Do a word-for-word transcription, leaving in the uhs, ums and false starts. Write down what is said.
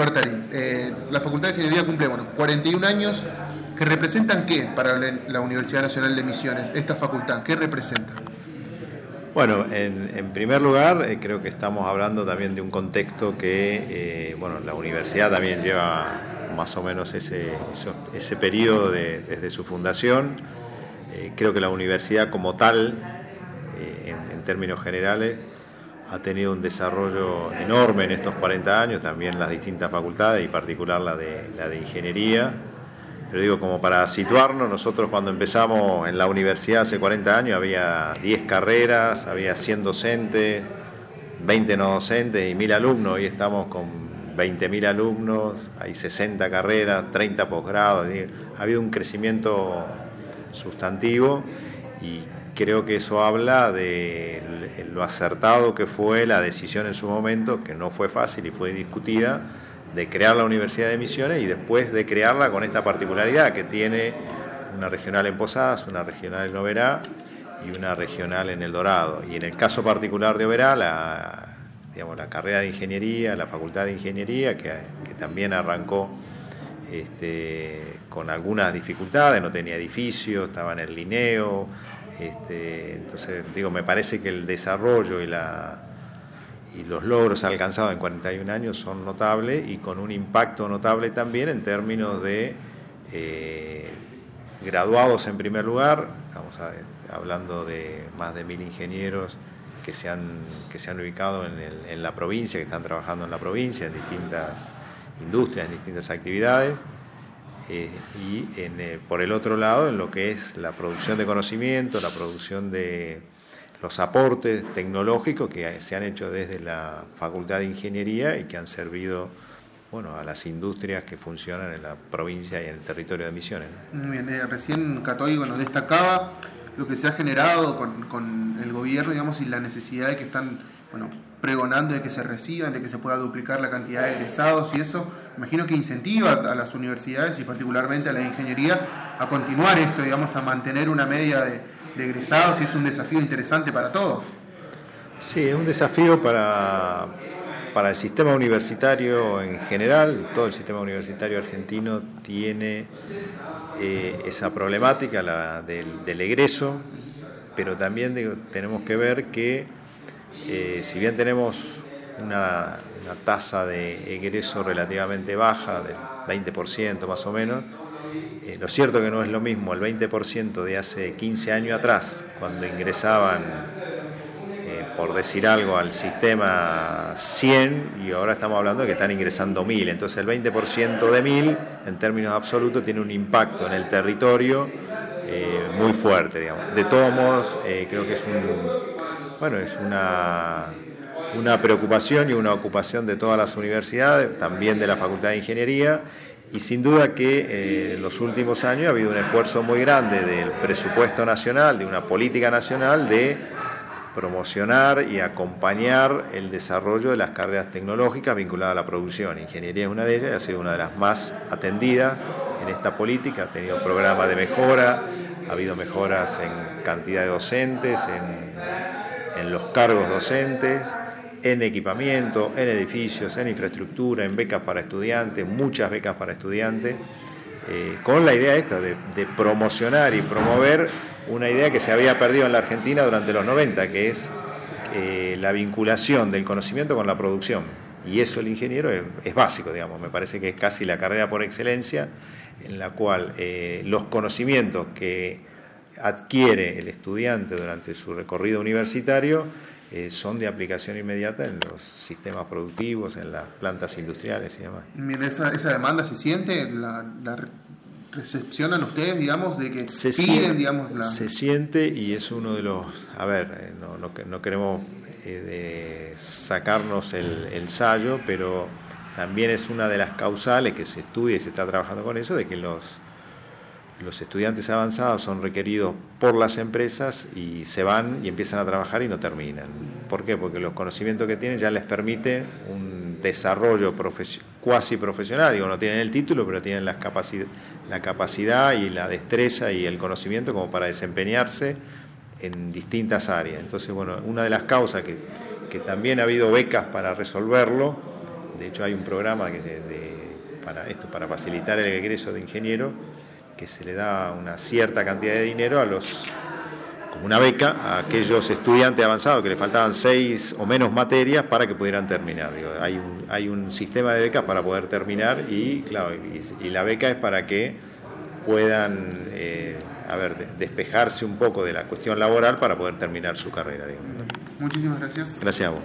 Bartali, eh, la Facultad de Ingeniería cumple bueno, cuarenta y un años, que representan qué para la Universidad Nacional de Misiones, esta facultad, ¿qué representa? Bueno, en, en primer lugar, eh, creo que estamos hablando también de un contexto que, eh, bueno, la universidad también lleva más o menos ese, eso, ese periodo de, desde su fundación. Eh, creo que la universidad como tal, eh, en, en términos generales, ha tenido un desarrollo enorme en estos cuarenta años, también las distintas facultades, y en particular la de, la de ingeniería. Pero digo, como para situarnos, nosotros cuando empezamos en la universidad hace cuarenta años había diez carreras, había cien docentes, veinte no docentes y mil alumnos. Hoy estamos con veinte mil alumnos, hay sesenta carreras, treinta posgrados. Ha habido un crecimiento sustantivo y creo que eso habla de lo acertado que fue la decisión en su momento, que no fue fácil y fue discutida, de crear la Universidad de Misiones y después de crearla con esta particularidad que tiene una regional en Posadas, una regional en Oberá y una regional en El Dorado. Y en el caso particular de Oberá, la, digamos, la carrera de ingeniería, la facultad de ingeniería, que, que también arrancó este, con algunas dificultades, no tenía edificio, estaba en el Linneo. Este, entonces, digo, me parece que el desarrollo y la y los logros alcanzados en cuarenta y un años son notables y con un impacto notable también en términos de eh, graduados en primer lugar. Estamos a, hablando de más de mil ingenieros que se han, que se han ubicado en, el, en la provincia, que están trabajando en la provincia, en distintas industrias, en distintas actividades. Eh, y en, eh, por el otro lado, en lo que es la producción de conocimiento, la producción de los aportes tecnológicos que se han hecho desde la Facultad de Ingeniería y que han servido, bueno, a las industrias que funcionan en la provincia y en el territorio de Misiones. Bien, eh, recién Católico nos destacaba lo que se ha generado con, con el gobierno, digamos, y la necesidad de que están, bueno, pregonando de que se reciban, de que se pueda duplicar la cantidad de egresados, y eso imagino que incentiva a las universidades y particularmente a la ingeniería a continuar esto, digamos, a mantener una media de de egresados, y es un desafío interesante para todos. Sí, es un desafío para, para el sistema universitario en general. Todo el sistema universitario argentino tiene eh, esa problemática la del, del egreso, pero también digo, tenemos que ver que eh, si bien tenemos una, una tasa de egreso relativamente baja, del veinte por ciento más o menos, Eh, lo cierto que no es lo mismo el veinte por ciento de hace quince años atrás, cuando ingresaban, eh, por decir algo, al sistema cien, y ahora estamos hablando de que están ingresando mil. Entonces el veinte por ciento de mil, en términos absolutos, tiene un impacto en el territorio eh, muy fuerte, digamos. De todos modos, eh, creo que es un, bueno, es una, una preocupación y una ocupación de todas las universidades, también de la Facultad de Ingeniería. Y sin duda que en eh, los últimos años ha habido un esfuerzo muy grande del presupuesto nacional, de una política nacional de promocionar y acompañar el desarrollo de las carreras tecnológicas vinculadas a la producción. Ingeniería es una de ellas, ha sido una de las más atendidas en esta política, ha tenido programas de mejora, ha habido mejoras en cantidad de docentes, en, en los cargos docentes, en equipamiento, en edificios, en infraestructura, en becas para estudiantes, muchas becas para estudiantes, eh, con la idea esta de, de promocionar y promover una idea que se había perdido en la Argentina durante los noventa, que es eh, la vinculación del conocimiento con la producción. Y eso el ingeniero es, es básico, digamos, me parece que es casi la carrera por excelencia, en la cual eh, los conocimientos que adquiere el estudiante durante su recorrido universitario Eh, son de aplicación inmediata en los sistemas productivos, en las plantas industriales y demás. Mira, esa, esa demanda se siente, la, la recepcionan ustedes, digamos, de que se piden, siente, digamos, la... Se siente y es uno de los... A ver, eh, no, no, no queremos eh, de sacarnos el, el sallo, pero también es una de las causales que se estudia y se está trabajando con eso, de que los... Los estudiantes avanzados son requeridos por las empresas y se van y empiezan a trabajar y no terminan. ¿Por qué? Porque los conocimientos que tienen ya les permite un desarrollo profes- cuasi profesional. Digo, no tienen el título, pero tienen las capaci- la capacidad y la destreza y el conocimiento como para desempeñarse en distintas áreas. Entonces, bueno, una de las causas que, que también ha habido becas para resolverlo, de hecho hay un programa que de, de, para esto, para facilitar el egreso de ingeniero, que se le da una cierta cantidad de dinero a los, como una beca, a aquellos estudiantes avanzados que le faltaban seis o menos materias para que pudieran terminar. Digo, hay un, hay un sistema de becas para poder terminar y, claro, y, y la beca es para que puedan eh, a ver, de, despejarse un poco de la cuestión laboral para poder terminar su carrera. Digamos, ¿no? Muchísimas gracias. Gracias a vos.